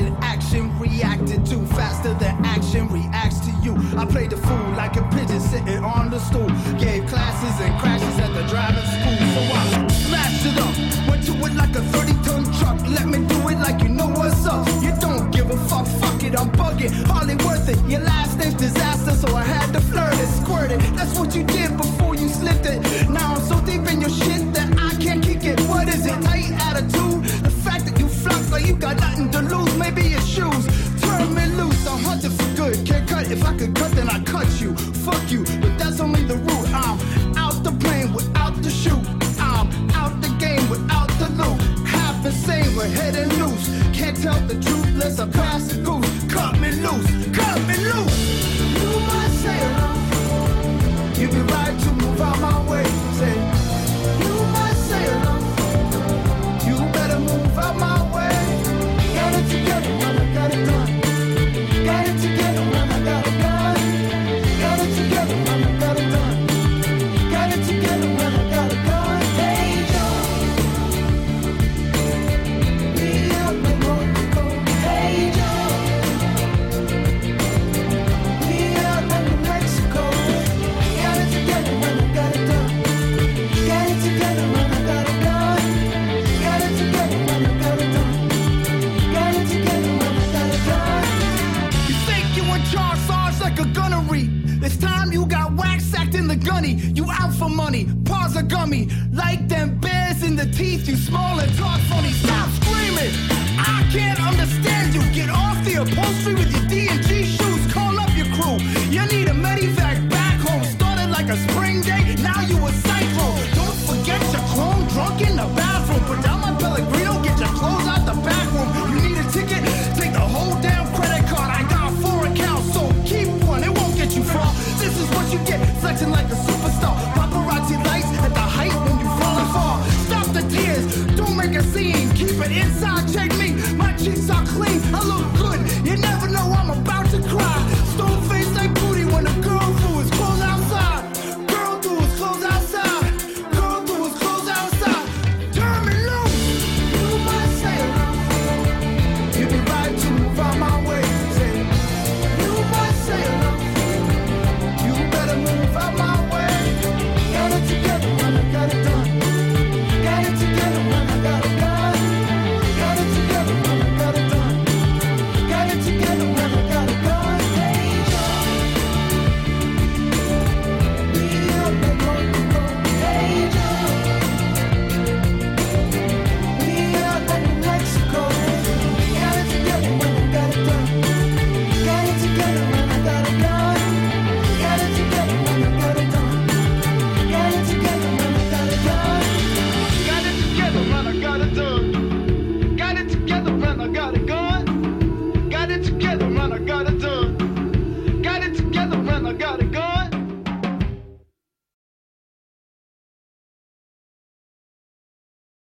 action, action reacted to faster than action reacts to you. I played the fool like a pigeon sitting on the stool. Gave classes and crashes at the driving school. So I smashed it up, went to it like a 30-ton truck. Let me do it like you know what's up. You don't give a fuck, fuck it, I'm bugging. Hardly worth it, your last name's disaster. So I had to flirt it, squirt it. That's what you did before you slipped it. Now I'm so deep in your shit that I can't kick it. What is it? Tight attitude? The fact that you flop like you got nothing to lose. Maybe your shoes. Turn me loose, I'm hunting for good. Can't cut, if I could cut then I'd cut you. Fuck you, but that's only the root. I'm out the plane without the chute. I'm out the game without the loot. Half insane, we're heading loose. Can't tell the truth unless I pass the goose. Cut me loose, cut me loose. You might say it, you'd be right to move out my way. Say, you might say it, you better move out my way. Got it together when I got it done. Got it together when I got it done. Got it together when I got it done. Got it together when I got it done. Hey, Joe. We up in Mexico. Hey, Joe. We up in Mexico. Got it together when I got it done. Got it together when I got it done. Got it together when I got it done. Got it together when I got it done. You think you in charge, Sarge, like a gunnery. This time you got wax sacked in the gunny. You out for money, paws are gummy. Like them bears in the teeth, you small and talk funny. Stop screaming, I can't understand you. Get off the upholstery with your D&G shoes. Call up your crew, you need a medevac back home. Started like a spring day, now you a cyclone. Don't forget your clone drunk in the bathroom. Put down my Pellegrino, get your clothes out the back room. You need a ticket, take the whole damn credit card. I got 4 accounts, so keep one, it won't get you far. This is what you get, flexing like a superstar. Paparazzi lights at the height when you falling far. Stop the tears, don't make a scene. Keep it inside, check me, my cheeks are clean. I look good, you never know I'm about to cry. Stone face like booty when a girl threw his clothes outside. Girl threw his clothes outside. Girl threw his clothes outside. Turn me loose. You might say it, you'd be right to move out my way. Say, you might say it, you better move out my way. Got it together when I got it done. Got it together when I got it done. Got it together when I got it done. Got it together when I got it done. Hey, Joe. We up in Mexico. Hey, Joe. We up in Mexico. Got it together when I got it done. Got it together when I got it done. Got it together when I got it done. Got it together when I got it done. Got it together when I got it done. Got it together when I got it gone. Got it together when I got it done. Got it together when I got it